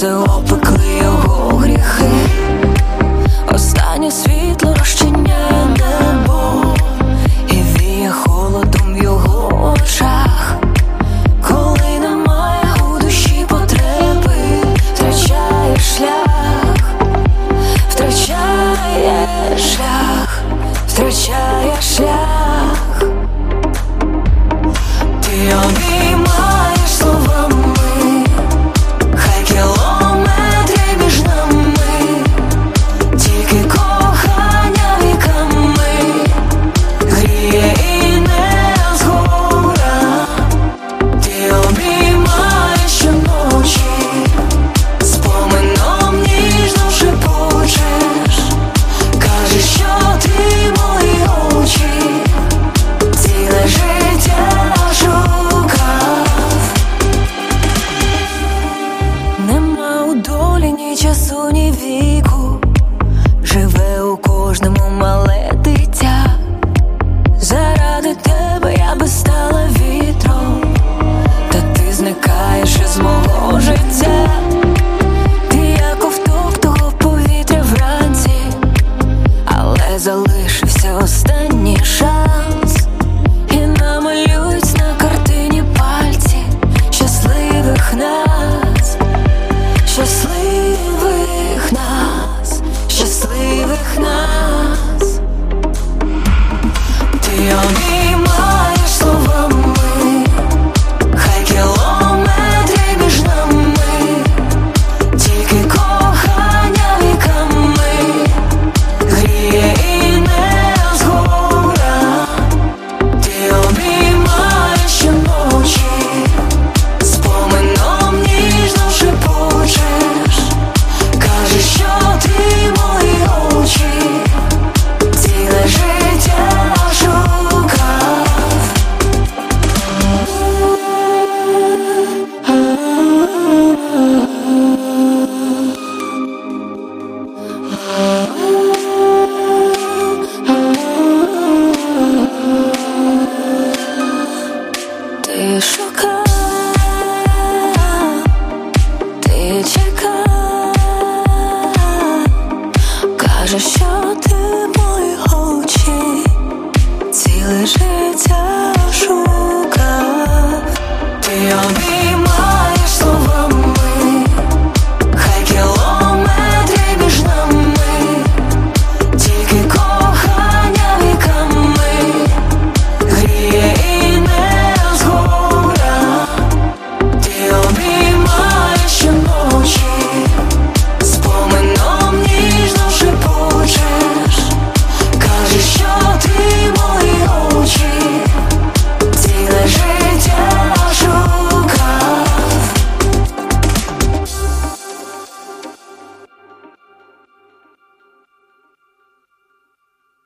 сльози опекли його гріхи. Останнє світло розчиняє небо і віє холодом в його очах. Коли немає у душі потреби, втрачає шлях, втрачає шлях, втрачає шлях. Ти обіймаєш словами, хай кілометри між нами, тільки кохання віками гріє і не згора. Ти обіймаєш щоночі, спомином ніжно шепочеш, кажеш, що ти мої очі ціле життя шукав. Нема у долі ні часу, ні віку, живе у кожному мале дитя. Заради тебе я би стала вітром, та ти зникаєш із мого життя. Ти як ковток того повітря вранці, але залишився останній шанс. І намалюють на картині пальці щасливих нас, щасливих нас, щасливих нас. Ти обіймаєш словами, хай кілометри між нами, тільки кохання віками гріє і не згора. Ти обіймаєш щоночі, спомином ніжно шепочеш, кажеш, що ти мої очі ціле життя шукав. Ти шукав, ти чекав, кажеш, що ти мої очі ціле життя шукав. Ти обіймаєш